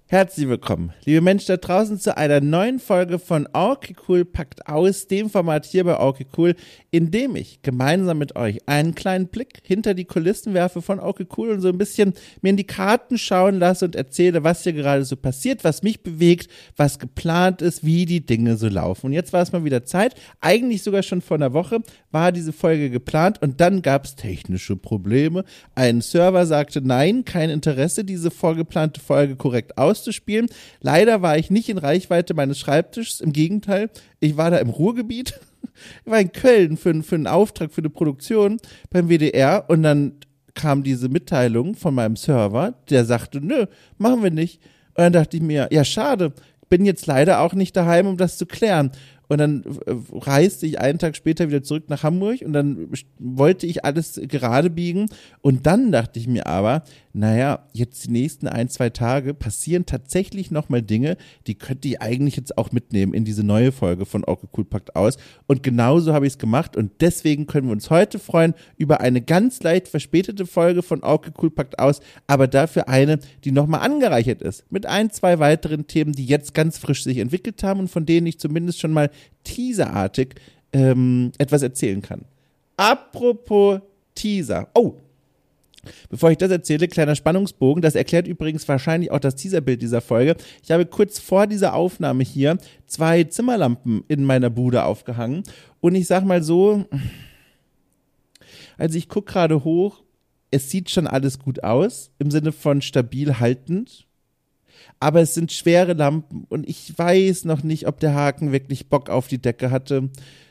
Herzlich willkommen, liebe Menschen da draußen, zu einer neuen Folge von Okay Cool packt aus, dem Format hier bei Okay Cool, in dem ich gemeinsam mit euch einen kleinen Blick hinter die Kulissen werfe von Okay Cool und so ein bisschen mir in die Karten schauen lasse und erzähle, was hier gerade so passiert, was mich bewegt, was geplant ist, wie die Dinge so laufen. Und jetzt war es mal wieder Zeit, eigentlich sogar schon vor einer Woche war diese Folge geplant und dann gab es technische Probleme. Ein Server sagte, nein, kein Interesse, diese vorgeplante Folge korrekt auszuspielen. Leider war ich nicht in Reichweite meines Schreibtischs, im Gegenteil, ich war da im Ruhrgebiet, ich war in Köln für einen Auftrag, für eine Produktion beim WDR und dann kam diese Mitteilung von meinem Server, der sagte, nö, machen wir nicht. Und dann dachte ich mir, ja schade, bin jetzt leider auch nicht daheim, um das zu klären. Und dann reiste ich einen Tag später wieder zurück nach Hamburg und dann wollte ich alles gerade biegen. Und dann dachte ich mir aber, naja, jetzt die nächsten 1-2 Tage passieren tatsächlich nochmal Dinge, die könnte ich eigentlich jetzt auch mitnehmen in diese neue Folge von Okay Cool packt aus. Und genauso habe ich es gemacht und deswegen können wir uns heute freuen über eine ganz leicht verspätete Folge von Okay Cool packt aus, aber dafür eine, die nochmal angereichert ist mit 1-2 weiteren Themen, die jetzt ganz frisch sich entwickelt haben und von denen ich zumindest schon mal teaserartig etwas erzählen kann. Apropos Teaser. Oh, bevor ich das erzähle, kleiner Spannungsbogen, das erklärt übrigens wahrscheinlich auch das Teaserbild dieser Folge. Ich habe kurz vor dieser Aufnahme hier 2 Zimmerlampen in meiner Bude aufgehangen und ich sag mal so, also ich gucke gerade hoch, es sieht schon alles gut aus, im Sinne von stabil haltend. Aber es sind schwere Lampen und ich weiß noch nicht, ob der Haken wirklich Bock auf die Decke hatte.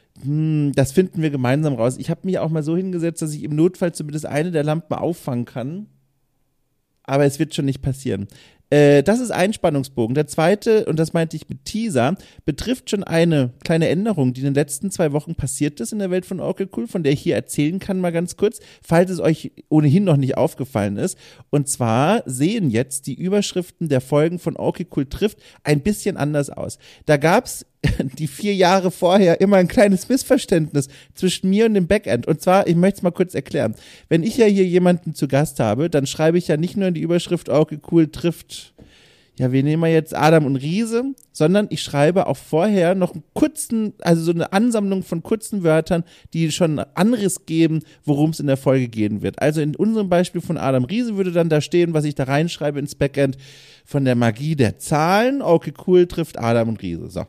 Das finden wir gemeinsam raus. Ich habe mich auch mal so hingesetzt, dass ich im Notfall zumindest eine der Lampen auffangen kann. Aber es wird schon nicht passieren. Das ist ein Spannungsbogen. Der zweite, und das meinte ich mit Teaser, betrifft schon eine kleine Änderung, die in den letzten 2 Wochen passiert ist in der Welt von Okay Cool, von der ich hier erzählen kann, mal ganz kurz, falls es euch ohnehin noch nicht aufgefallen ist. Und zwar sehen jetzt die Überschriften der Folgen von Okay Cool trifft ein bisschen anders aus. Da gab's die 4 Jahre vorher immer ein kleines Missverständnis zwischen mir und dem Backend. Und zwar, ich möchte es mal kurz erklären. Wenn ich ja hier jemanden zu Gast habe, dann schreibe ich ja nicht nur in die Überschrift Okay Cool trifft, ja, wir nehmen jetzt Adam und Riese, sondern ich schreibe auch vorher noch einen kurzen, also so eine Ansammlung von kurzen Wörtern, die schon Anriss geben, worum es in der Folge gehen wird. Also in unserem Beispiel von Adam Riese würde dann da stehen, was ich da reinschreibe ins Backend, von der Magie der Zahlen, Okay Cool trifft Adam und Riese. So.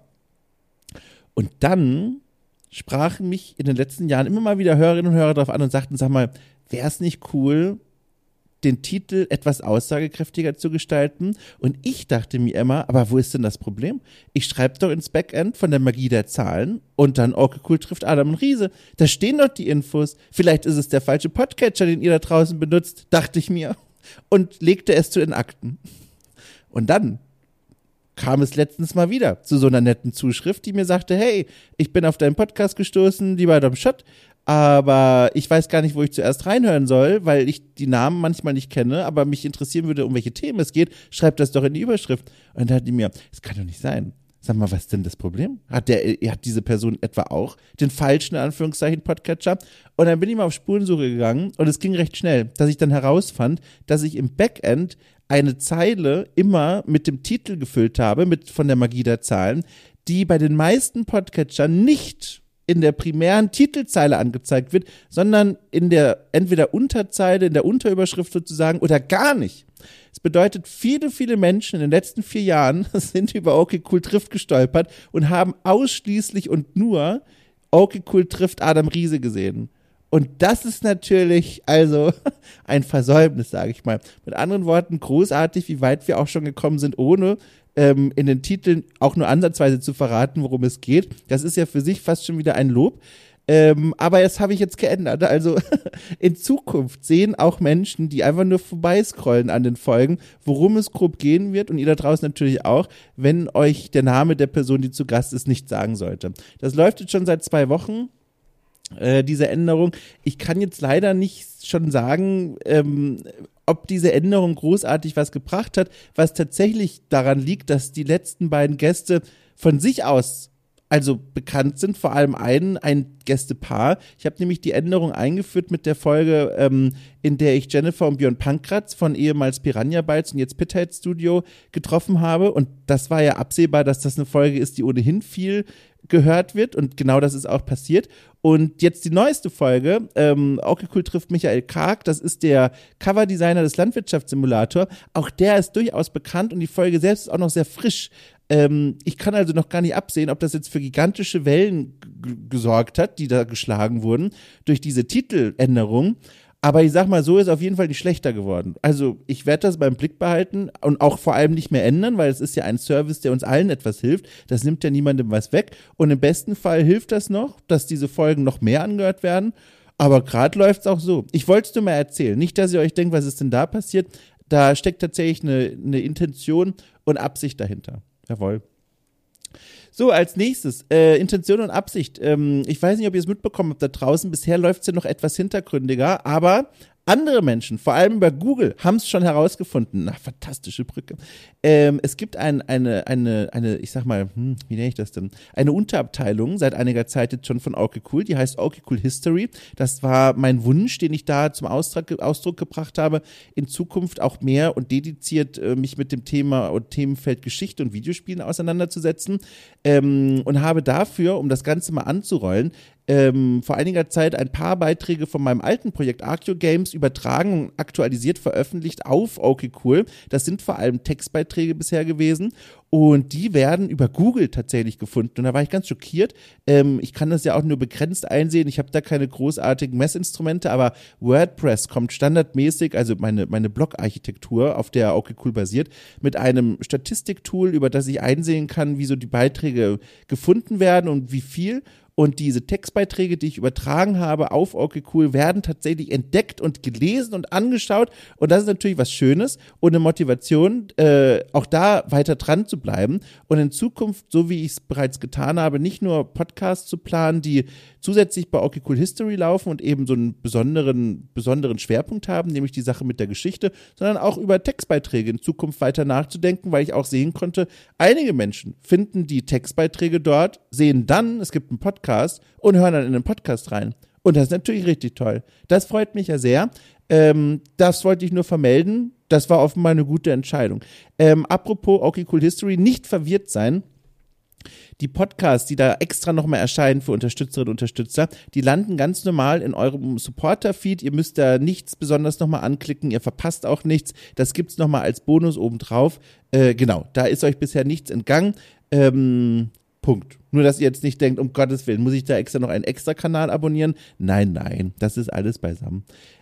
Und dann sprachen mich in den letzten Jahren immer mal wieder Hörerinnen und Hörer darauf an und sagten, sag mal, wäre es nicht cool, den Titel etwas aussagekräftiger zu gestalten? Und ich dachte mir immer, aber wo ist denn das Problem? Ich schreibe doch ins Backend von der Magie der Zahlen und dann Okay Cool trifft Adam und Riese. Da stehen doch die Infos. Vielleicht ist es der falsche Podcatcher, den ihr da draußen benutzt, dachte ich mir. Und legte es zu den Akten. Und dann kam es letztens mal wieder zu so einer netten Zuschrift, die mir sagte, hey, ich bin auf deinen Podcast gestoßen, lieber Dom Schott, aber ich weiß gar nicht, wo ich zuerst reinhören soll, weil ich die Namen manchmal nicht kenne, aber mich interessieren würde, um welche Themen es geht, schreib das doch in die Überschrift. Und dann dachte ich mir, das kann doch nicht sein. Sag mal, was ist denn das Problem? Hat diese Person etwa auch den falschen, in Anführungszeichen, Podcatcher? Und dann bin ich mal auf Spurensuche gegangen und es ging recht schnell, dass ich dann herausfand, dass ich im Backend eine Zeile immer mit dem Titel gefüllt habe, von der Magie der Zahlen, die bei den meisten Podcatchern nicht in der primären Titelzeile angezeigt wird, sondern in der entweder Unterzeile, in der Unterüberschrift sozusagen oder gar nicht. Das bedeutet, viele, viele Menschen in den letzten 4 Jahren sind über Okay Cool trifft gestolpert und haben ausschließlich und nur Okay Cool trifft Adam Riese gesehen. Und das ist natürlich also ein Versäumnis, sage ich mal. Mit anderen Worten, großartig, wie weit wir auch schon gekommen sind, ohne in den Titeln auch nur ansatzweise zu verraten, worum es geht. Das ist ja für sich fast schon wieder ein Lob. Aber das habe ich jetzt geändert. Also in Zukunft sehen auch Menschen, die einfach nur vorbeiscrollen an den Folgen, worum es grob gehen wird. Und ihr da draußen natürlich auch, wenn euch der Name der Person, die zu Gast ist, nicht sagen sollte. Das läuft jetzt schon seit 2 Wochen. Diese Änderung. Ich kann jetzt leider nicht schon sagen, ob diese Änderung großartig was gebracht hat, was tatsächlich daran liegt, dass die letzten beiden Gäste von sich aus also bekannt sind, vor allem ein Gästepaar. Ich habe nämlich die Änderung eingeführt mit der Folge, in der ich Jennifer und Björn Pankratz von ehemals Piranha Bytes und jetzt Pithead Studio getroffen habe. Und das war ja absehbar, dass das eine Folge ist, die ohnehin viel gehört wird. Und genau das ist auch passiert. Und jetzt die neueste Folge, okay cool trifft Michael Karg, das ist der Coverdesigner des Landwirtschaftssimulator. Auch der ist durchaus bekannt und die Folge selbst ist auch noch sehr frisch. Ich kann also noch gar nicht absehen, ob das jetzt für gigantische Wellen gesorgt hat, die da geschlagen wurden durch diese Titeländerung. Aber ich sag mal, so ist auf jeden Fall nicht schlechter geworden. Also ich werde das beim Blick behalten und auch vor allem nicht mehr ändern, weil es ist ja ein Service, der uns allen etwas hilft. Das nimmt ja niemandem was weg. Und im besten Fall hilft das noch, dass diese Folgen noch mehr angehört werden. Aber gerade läuft es auch so. Ich wollte es nur mal erzählen. Nicht, dass ihr euch denkt, was ist denn da passiert. Da steckt tatsächlich eine Intention und Absicht dahinter. Jawohl. So, als nächstes, Intention und Absicht. Ich weiß nicht, ob ihr es mitbekommen habt da draußen. Bisher läuft es ja noch etwas hintergründiger, aber andere Menschen, vor allem über Google, haben es schon herausgefunden. Na, fantastische Brücke. Es gibt eine, ich sag mal, wie nenne ich das denn? Eine Unterabteilung seit einiger Zeit jetzt schon von okay cool, die heißt okay cool History. Das war mein Wunsch, den ich da zum Ausdruck gebracht habe, in Zukunft auch mehr und dediziert mich mit dem Thema und Themenfeld Geschichte und Videospielen auseinanderzusetzen und habe dafür, um das Ganze mal anzurollen, vor einiger Zeit ein paar Beiträge von meinem alten Projekt Arceo Games übertragen und aktualisiert veröffentlicht auf okay cool. Das sind vor allem Textbeiträge bisher gewesen und die werden über Google tatsächlich gefunden und da war ich ganz schockiert. Ich kann das ja auch nur begrenzt einsehen, ich habe da keine großartigen Messinstrumente, aber WordPress kommt standardmäßig, also meine Blog-Architektur, auf der okay cool basiert, mit einem Statistiktool, über das ich einsehen kann, wie so die Beiträge gefunden werden und wie viel. Und diese Textbeiträge, die ich übertragen habe auf okay cool, werden tatsächlich entdeckt und gelesen und angeschaut. Und das ist natürlich was Schönes und eine Motivation, auch da weiter dran zu bleiben. Und in Zukunft, so wie ich es bereits getan habe, nicht nur Podcasts zu planen, die zusätzlich bei okay cool History laufen und eben so einen besonderen Schwerpunkt haben, nämlich die Sache mit der Geschichte, sondern auch über Textbeiträge in Zukunft weiter nachzudenken, weil ich auch sehen konnte, einige Menschen finden die Textbeiträge dort, sehen dann, es gibt einen Podcast und hören dann in den Podcast rein. Und das ist natürlich richtig toll. Das freut mich ja sehr. Das wollte ich nur vermelden. Das war offenbar eine gute Entscheidung. Apropos okay cool History, nicht verwirrt sein. Die Podcasts, die da extra nochmal erscheinen für Unterstützerinnen und Unterstützer, die landen ganz normal in eurem Supporter-Feed. Ihr müsst da nichts besonders nochmal anklicken, ihr verpasst auch nichts. Das gibt's nochmal als Bonus obendrauf. Genau, da ist euch bisher nichts entgangen. Punkt. Nur, dass ihr jetzt nicht denkt, um Gottes Willen, muss ich da extra noch einen extra Kanal abonnieren? Nein, das ist alles beisammen.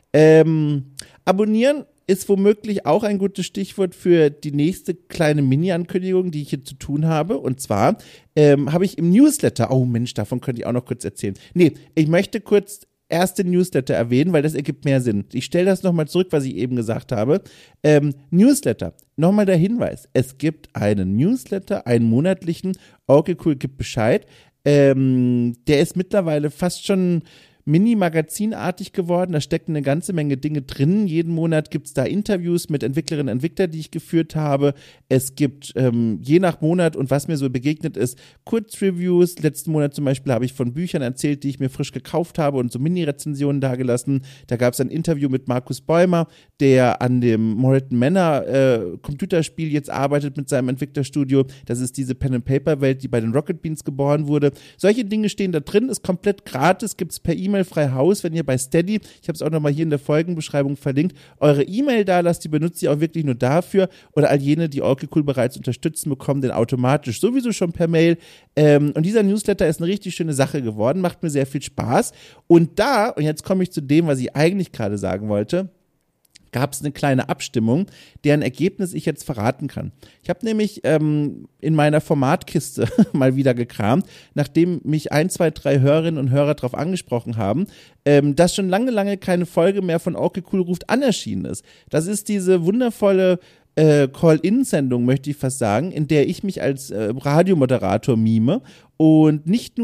Abonnieren ist womöglich auch ein gutes Stichwort für die nächste kleine Mini-Ankündigung, die ich hier zu tun habe. Und zwar habe ich im Newsletter, oh Mensch, davon könnte ich auch noch kurz erzählen. Nee, ich möchte kurz erst den Newsletter erwähnen, weil das ergibt mehr Sinn. Ich stelle das nochmal zurück, was ich eben gesagt habe. Newsletter, nochmal der Hinweis. Es gibt einen Newsletter, einen monatlichen, okay cool, gibt Bescheid. Der ist mittlerweile fast schon mini-magazinartig geworden, da stecken eine ganze Menge Dinge drin. Jeden Monat gibt's da Interviews mit Entwicklerinnen und Entwicklern, die ich geführt habe. Es gibt je nach Monat und was mir so begegnet ist, Kurzreviews. Letzten Monat zum Beispiel habe ich von Büchern erzählt, die ich mir frisch gekauft habe und so Mini-Rezensionen dagelassen. Da gab's ein Interview mit Markus Bäumer, der an dem Moreton Manor Computerspiel jetzt arbeitet mit seinem Entwicklerstudio. Das ist diese Pen-and-Paper-Welt, die bei den Rocket Beans geboren wurde. Solche Dinge stehen da drin, ist komplett gratis, gibt's per E-Mail frei Haus, wenn ihr bei Steady, ich habe es auch nochmal hier in der Folgenbeschreibung verlinkt, eure E-Mail da lasst, die benutzt ihr auch wirklich nur dafür oder all jene, die okay cool bereits unterstützen, bekommen den automatisch sowieso schon per Mail. Und dieser Newsletter ist eine richtig schöne Sache geworden, macht mir sehr viel Spaß. Und jetzt komme ich zu dem, was ich eigentlich gerade sagen wollte, gab es eine kleine Abstimmung, deren Ergebnis ich jetzt verraten kann. Ich habe nämlich in meiner Formatkiste mal wieder gekramt, nachdem mich 1, 2, 3 Hörerinnen und Hörer darauf angesprochen haben, dass schon lange keine Folge mehr von okay cool ruft an erschienen ist. Das ist diese wundervolle Call-In-Sendung, möchte ich fast sagen, in der ich mich als Radiomoderator mime und nicht nur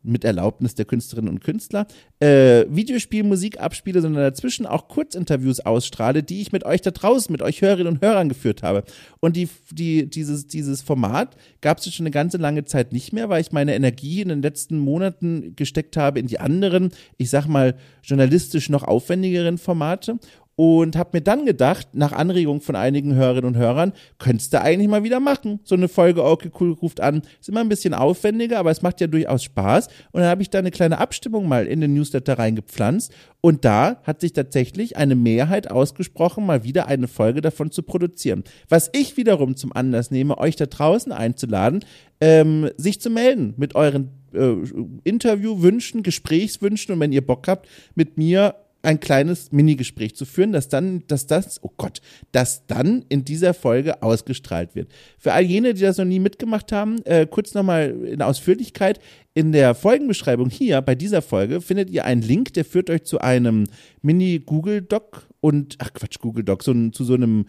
mit Erlaubnis der Künstlerinnen und Künstler, Videospielmusik abspiele, sondern dazwischen auch Kurzinterviews ausstrahle, die ich mit euch da draußen, mit euch Hörerinnen und Hörern geführt habe. Und dieses Format gab es schon eine ganze lange Zeit nicht mehr, weil ich meine Energie in den letzten Monaten gesteckt habe in die anderen, ich sag mal, journalistisch noch aufwendigeren Formate. Und habe mir dann gedacht, nach Anregung von einigen Hörerinnen und Hörern, könntest du eigentlich mal wieder machen. So eine Folge Okay Cool ruft an. Ist immer ein bisschen aufwendiger, aber es macht ja durchaus Spaß. Und dann habe ich da eine kleine Abstimmung mal in den Newsletter reingepflanzt. Und da hat sich tatsächlich eine Mehrheit ausgesprochen, mal wieder eine Folge davon zu produzieren. Was ich wiederum zum Anlass nehme, euch da draußen einzuladen, sich zu melden mit euren Interviewwünschen, Gesprächswünschen und wenn ihr Bock habt, mit mir ein kleines Minigespräch zu führen, das dann in dieser Folge ausgestrahlt wird. Für all jene, die das noch nie mitgemacht haben, kurz nochmal in Ausführlichkeit, in der Folgenbeschreibung hier bei dieser Folge findet ihr einen Link, der führt euch zu einem Mini-Google-Doc zu so einem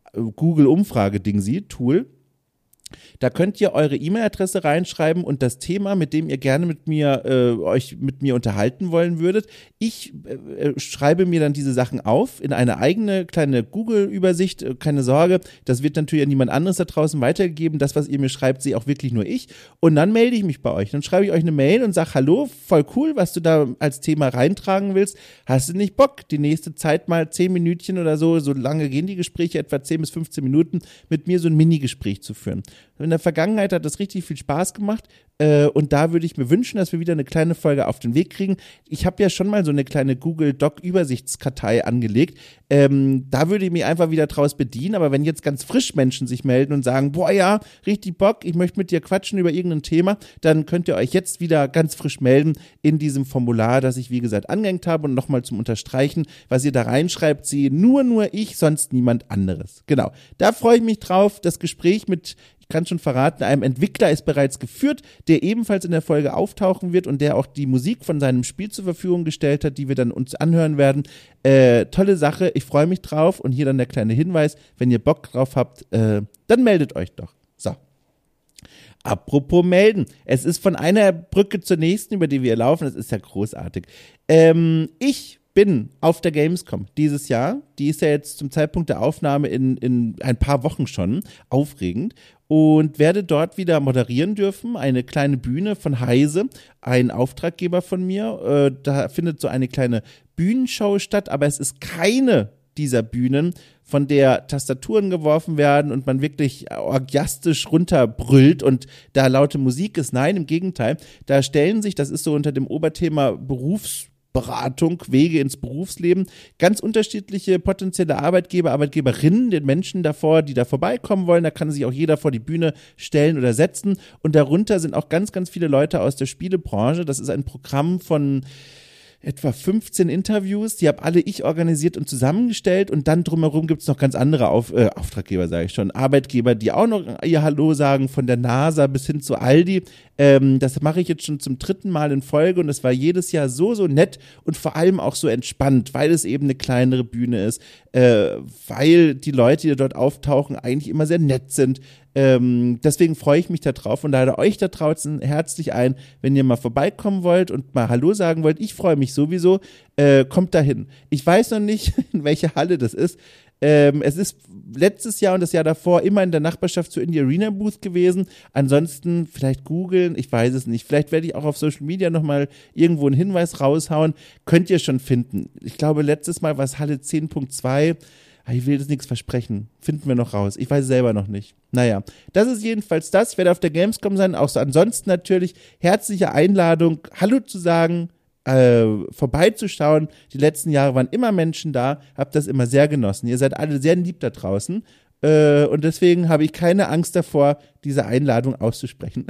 Google-Umfrage-Ding-Tool. Da könnt ihr eure E-Mail-Adresse reinschreiben und das Thema, mit dem ihr gerne euch mit mir unterhalten wollen würdet. Ich schreibe mir dann diese Sachen auf in eine eigene kleine Google-Übersicht. Keine Sorge, das wird natürlich an niemand anderes da draußen weitergegeben. Das, was ihr mir schreibt, sehe auch wirklich nur ich. Und dann melde ich mich bei euch. Dann schreibe ich euch eine Mail und sage, hallo, voll cool, was du da als Thema reintragen willst. Hast du nicht Bock, die nächste Zeit mal 10 Minütchen oder so lange gehen die Gespräche, etwa 10 bis 15 Minuten, mit mir so ein Mini-Gespräch zu führen. In der Vergangenheit hat das richtig viel Spaß gemacht und da würde ich mir wünschen, dass wir wieder eine kleine Folge auf den Weg kriegen. Ich habe ja schon mal so eine kleine Google-Doc-Übersichtskartei angelegt. Da würde ich mich einfach wieder draus bedienen, aber wenn jetzt ganz frisch Menschen sich melden und sagen, boah ja, richtig Bock, ich möchte mit dir quatschen über irgendein Thema, dann könnt ihr euch jetzt wieder ganz frisch melden in diesem Formular, das ich wie gesagt angehängt habe und nochmal zum Unterstreichen, was ihr da reinschreibt, sehe nur ich, sonst niemand anderes. Genau, da freue ich mich drauf. Das Gespräch mit, ich kann schon verraten, einem Entwickler ist bereits geführt, der ebenfalls in der Folge auftauchen wird und der auch die Musik von seinem Spiel zur Verfügung gestellt hat, die wir dann uns anhören werden. Tolle Sache, ich freue mich drauf und hier dann der kleine Hinweis, wenn ihr Bock drauf habt, dann meldet euch doch. So. Apropos melden, es ist von einer Brücke zur nächsten, über die wir laufen, das ist ja großartig. Ich bin auf der Gamescom dieses Jahr, die ist ja jetzt zum Zeitpunkt der Aufnahme in ein paar Wochen schon, aufregend, und werde dort wieder moderieren dürfen, eine kleine Bühne von Heise, ein Auftraggeber von mir, da findet so eine kleine Bühnenshow statt, aber es ist keine dieser Bühnen, von der Tastaturen geworfen werden und man wirklich orgiastisch runterbrüllt und da laute Musik ist. Nein, im Gegenteil, da stellen sich, das ist so unter dem Oberthema Berufsberatung, Wege ins Berufsleben, ganz unterschiedliche potenzielle Arbeitgeber, Arbeitgeberinnen, den Menschen davor, die da vorbeikommen wollen. Da kann sich auch jeder vor die Bühne stellen oder setzen. Und darunter sind auch ganz, ganz viele Leute aus der Spielebranche. Das ist ein Programm von etwa 15 Interviews, die habe alle ich organisiert und zusammengestellt und dann drumherum gibt es noch ganz andere Auftraggeber, sage ich schon, Arbeitgeber, die auch noch ihr Hallo sagen, von der NASA bis hin zu Aldi. Das mache ich jetzt schon zum 3. Mal in Folge und es war jedes Jahr so nett und vor allem auch so entspannt, weil es eben eine kleinere Bühne ist, weil die Leute, die dort auftauchen, eigentlich immer sehr nett sind. Deswegen freue ich mich da drauf und lade euch da draußen herzlich ein, wenn ihr mal vorbeikommen wollt und mal Hallo sagen wollt. Ich freue mich sowieso. Kommt dahin. Ich weiß noch nicht, in welche Halle das ist. Es ist letztes Jahr und das Jahr davor immer in der Nachbarschaft zur Indie Arena Booth gewesen. Ansonsten vielleicht googeln, ich weiß es nicht. Vielleicht werde ich auch auf Social Media nochmal irgendwo einen Hinweis raushauen. Könnt ihr schon finden. Ich glaube, letztes Mal war es Halle 10.2. Ich will jetzt nichts versprechen. Finden wir noch raus. Ich weiß es selber noch nicht. Naja, das ist jedenfalls das. Ich werde auf der Gamescom sein. Auch so ansonsten natürlich herzliche Einladung, Hallo zu sagen, vorbeizuschauen. Die letzten Jahre waren immer Menschen da. Hab das immer sehr genossen. Ihr seid alle sehr lieb da draußen. Und deswegen habe ich keine Angst davor, diese Einladung auszusprechen.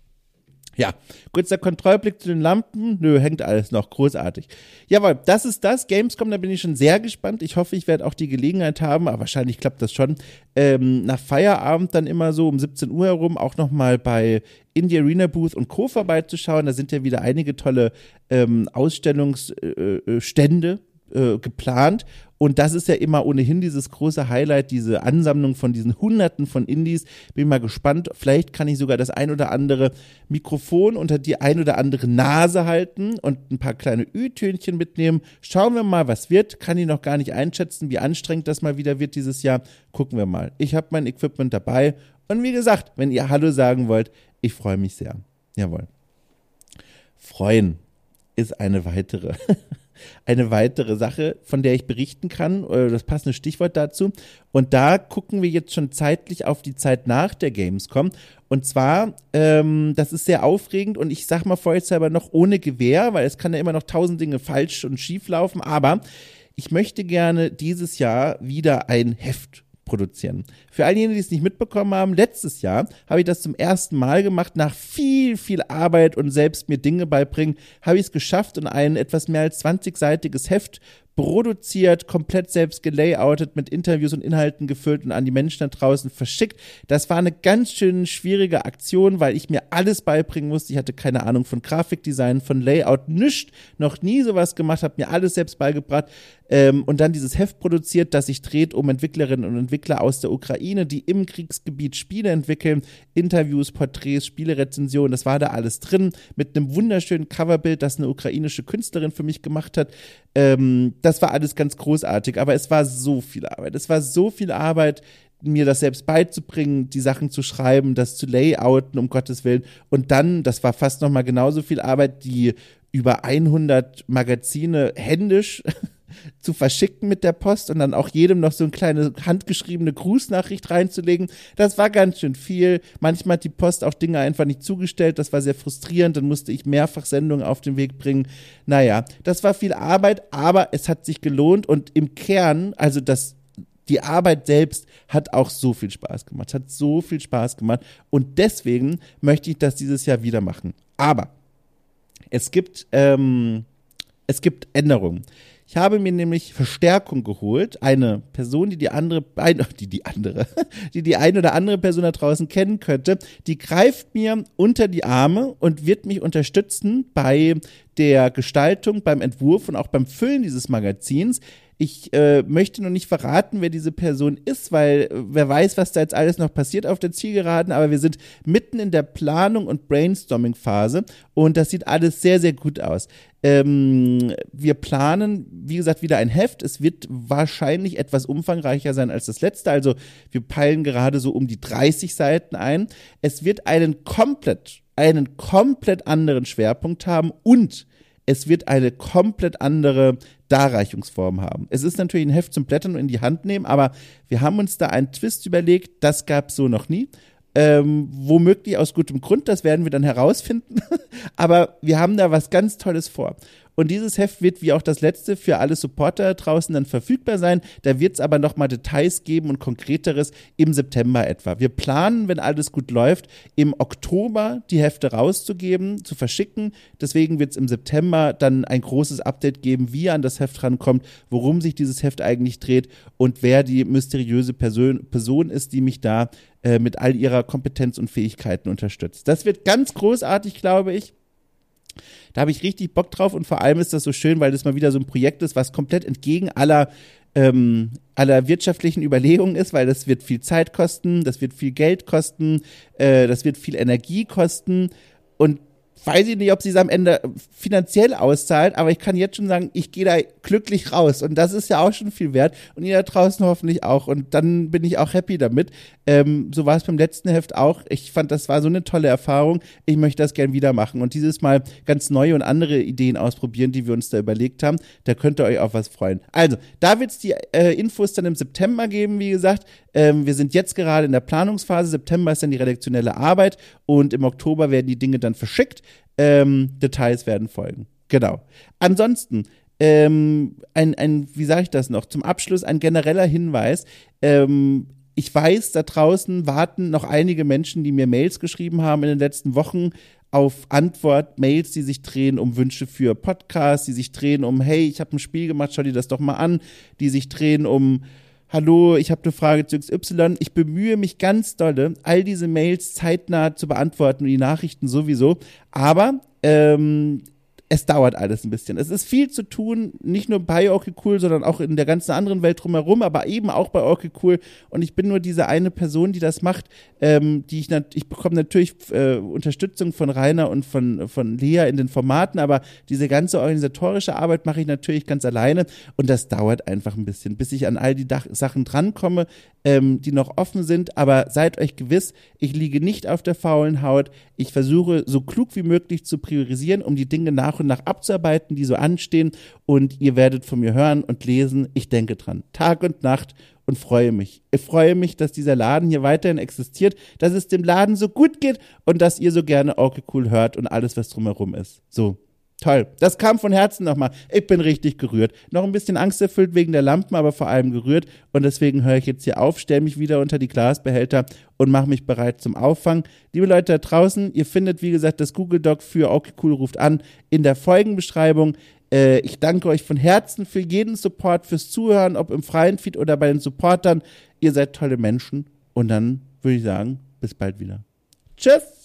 Ja, kurzer Kontrollblick zu den Lampen. Nö, hängt alles noch. Großartig. Jawohl, das ist das. Gamescom, da bin ich schon sehr gespannt. Ich hoffe, ich werde auch die Gelegenheit haben, aber wahrscheinlich klappt das schon, nach Feierabend dann immer so um 17 Uhr herum auch nochmal bei Indie Arena Booth und Co. vorbeizuschauen. Da sind ja wieder einige tolle Ausstellungsstände, geplant. Und das ist ja immer ohnehin dieses große Highlight, diese Ansammlung von diesen Hunderten von Indies. Bin mal gespannt, vielleicht kann ich sogar das ein oder andere Mikrofon unter die ein oder andere Nase halten und ein paar kleine Ü-Tönchen mitnehmen. Schauen wir mal, was wird. Kann ich noch gar nicht einschätzen, wie anstrengend das mal wieder wird dieses Jahr. Gucken wir mal. Ich habe mein Equipment dabei. Und wie gesagt, wenn ihr Hallo sagen wollt, ich freue mich sehr. Jawohl. Freuen ist eine weitere Sache, von der ich berichten kann, das passende Stichwort dazu. Und da gucken wir jetzt schon zeitlich auf die Zeit nach der Gamescom. Und zwar, das ist sehr aufregend und ich sag mal vorsichtshalber noch ohne Gewehr, weil es kann ja immer noch 1000 Dinge falsch und schief laufen, aber ich möchte gerne dieses Jahr wieder ein Heft produzieren. Für all jene, die es nicht mitbekommen haben, letztes Jahr habe ich das zum ersten Mal gemacht. Nach viel, viel Arbeit und selbst mir Dinge beibringen, habe ich es geschafft und ein etwas mehr als 20-seitiges Heft produziert, komplett selbst gelayoutet, mit Interviews und Inhalten gefüllt und an die Menschen da draußen verschickt. Das war eine ganz schön schwierige Aktion, weil ich mir alles beibringen musste. Ich hatte keine Ahnung von Grafikdesign, von Layout, nichts, noch nie sowas gemacht, habe mir alles selbst beigebracht und dann dieses Heft produziert, das sich dreht um Entwicklerinnen und Entwickler aus der Ukraine, die im Kriegsgebiet Spiele entwickeln, Interviews, Porträts, Spielerezensionen, das war da alles drin, mit einem wunderschönen Coverbild, das eine ukrainische Künstlerin für mich gemacht hat. Das war alles ganz großartig, aber es war so viel Arbeit. Es war so viel Arbeit, mir das selbst beizubringen, die Sachen zu schreiben, das zu layouten, um Gottes Willen. Und dann, das war fast nochmal genauso viel Arbeit, die über 100 Magazine händisch zu verschicken mit der Post und dann auch jedem noch so eine kleine handgeschriebene Grußnachricht reinzulegen. Das war ganz schön viel. Manchmal hat die Post auch Dinge einfach nicht zugestellt. Das war sehr frustrierend. Dann musste ich mehrfach Sendungen auf den Weg bringen. Naja, das war viel Arbeit, aber es hat sich gelohnt und im Kern, also die Arbeit selbst hat auch so viel Spaß gemacht, hat so viel Spaß gemacht und deswegen möchte ich das dieses Jahr wieder machen. Aber es gibt Änderungen. Ich habe mir nämlich Verstärkung geholt. Eine Person, die die ein oder andere Person da draußen kennen könnte, die greift mir unter die Arme und wird mich unterstützen bei der Gestaltung, beim Entwurf und auch beim Füllen dieses Magazins. Ich möchte noch nicht verraten, wer diese Person ist, weil wer weiß, was da jetzt alles noch passiert auf der Zielgeraden, aber wir sind mitten in der Planung und Brainstorming-Phase und das sieht alles sehr, sehr gut aus. Wir planen, wie gesagt, wieder ein Heft. Es wird wahrscheinlich etwas umfangreicher sein als das letzte, also wir peilen gerade so um die 30 Seiten ein. Es wird einen komplett anderen Schwerpunkt haben und es wird eine komplett andere Darreichungsform haben. Es ist natürlich ein Heft zum Blättern und in die Hand nehmen, aber wir haben uns da einen Twist überlegt, das gab es so noch nie. Womöglich aus gutem Grund, das werden wir dann herausfinden. Aber wir haben da was ganz Tolles vor. Und dieses Heft wird wie auch das letzte für alle Supporter da draußen dann verfügbar sein. Da wird es aber nochmal Details geben und Konkreteres im September etwa. Wir planen, wenn alles gut läuft, im Oktober die Hefte rauszugeben, zu verschicken. Deswegen wird es im September dann ein großes Update geben, wie ihr an das Heft rankommt, worum sich dieses Heft eigentlich dreht und wer die mysteriöse Person ist, die mich da mit all ihrer Kompetenz und Fähigkeiten unterstützt. Das wird ganz großartig, glaube ich. Da habe ich richtig Bock drauf und vor allem ist das so schön, weil das mal wieder so ein Projekt ist, was komplett entgegen aller wirtschaftlichen Überlegungen ist, weil das wird viel Zeit kosten, das wird viel Geld kosten, das wird viel Energie kosten und weiß ich nicht, ob sie es am Ende finanziell auszahlt, aber ich kann jetzt schon sagen, ich gehe da glücklich raus und das ist ja auch schon viel wert und ihr da draußen hoffentlich auch und dann bin ich auch happy damit. So war es beim letzten Heft auch. Ich fand, das war so eine tolle Erfahrung. Ich möchte das gern wieder machen und dieses Mal ganz neue und andere Ideen ausprobieren, die wir uns da überlegt haben. Da könnt ihr euch auf was freuen. Also, da wird es die Infos dann im September geben, wie gesagt. Wir sind jetzt gerade in der Planungsphase. September ist dann die redaktionelle Arbeit und im Oktober werden die Dinge dann verschickt. Details werden folgen. Genau. Ansonsten, wie sage ich das noch? Zum Abschluss ein genereller Hinweis. Ich weiß, da draußen warten noch einige Menschen, die mir Mails geschrieben haben in den letzten Wochen auf Antwort, Mails, die sich drehen um Wünsche für Podcasts, die sich drehen um, hey, ich habe ein Spiel gemacht, schau dir das doch mal an, die sich drehen um, hallo, ich habe eine Frage zu XY. Ich bemühe mich ganz dolle, all diese Mails zeitnah zu beantworten und die Nachrichten sowieso. Aber es dauert alles ein bisschen. Es ist viel zu tun, nicht nur bei okay cool, sondern auch in der ganzen anderen Welt drumherum, aber eben auch bei okay cool. Und ich bin nur diese eine Person, die das macht. Ich bekomme natürlich Unterstützung von Rainer und von Lea in den Formaten, aber diese ganze organisatorische Arbeit mache ich natürlich ganz alleine. Und das dauert einfach ein bisschen, bis ich an all die Sachen drankomme, die noch offen sind. Aber seid euch gewiss, ich liege nicht auf der faulen Haut. Ich versuche, so klug wie möglich zu priorisieren, um die Dinge nach und nach abzuarbeiten, die so anstehen. Und ihr werdet von mir hören und lesen. Ich denke dran, Tag und Nacht, und freue mich. Ich freue mich, dass dieser Laden hier weiterhin existiert, dass es dem Laden so gut geht und dass ihr so gerne okay cool hört und alles, was drumherum ist. So. Toll. Das kam von Herzen nochmal. Ich bin richtig gerührt. Noch ein bisschen angsterfüllt wegen der Lampen, aber vor allem gerührt. Und deswegen höre ich jetzt hier auf, stelle mich wieder unter die Glasbehälter und mache mich bereit zum Auffang. Liebe Leute da draußen, ihr findet, wie gesagt, das Google Doc für okay cool ruft an in der Folgenbeschreibung. Ich danke euch von Herzen für jeden Support, fürs Zuhören, ob im freien Feed oder bei den Supportern. Ihr seid tolle Menschen. Und dann würde ich sagen, bis bald wieder. Tschüss!